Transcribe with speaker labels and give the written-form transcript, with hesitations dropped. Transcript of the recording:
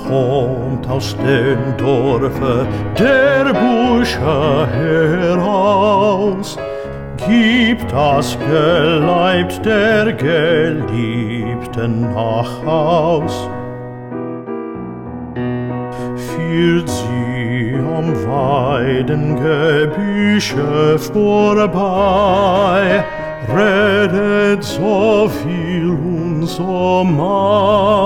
Speaker 1: kommt aus dem Dorfe der Bursche heraus, gibt das Geleit der Geliebten nach Haus. Führt sie am Weidengebüsche vorbei, redet so viel und so manches,